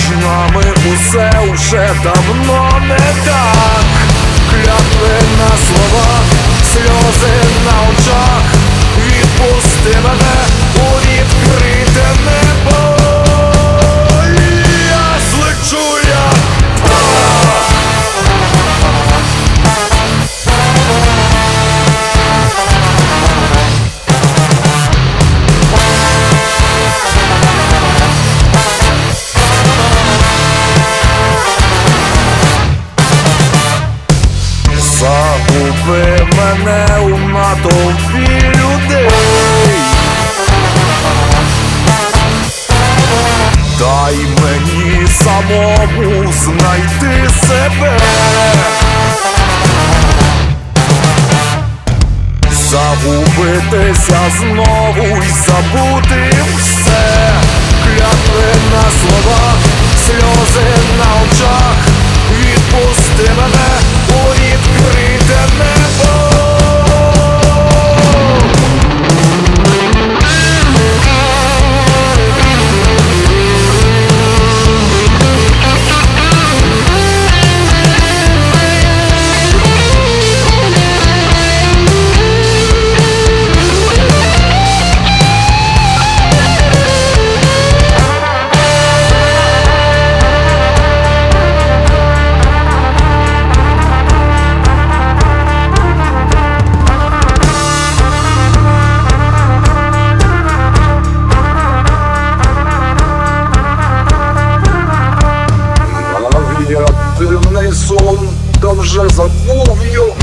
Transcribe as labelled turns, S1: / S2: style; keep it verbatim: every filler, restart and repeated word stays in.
S1: нами усе уже давно не так. Клятви на словах, сльози на очах. Відпусти мене у відкрите небо. Я злечу, я загуби мене у натовпі людей. Дай мені самому знайти себе. Загубитися знову й забути все. Клятви на словах, сльози на очах. Відпусти мене у відкрите небо. Дивний сон, та вже забув його.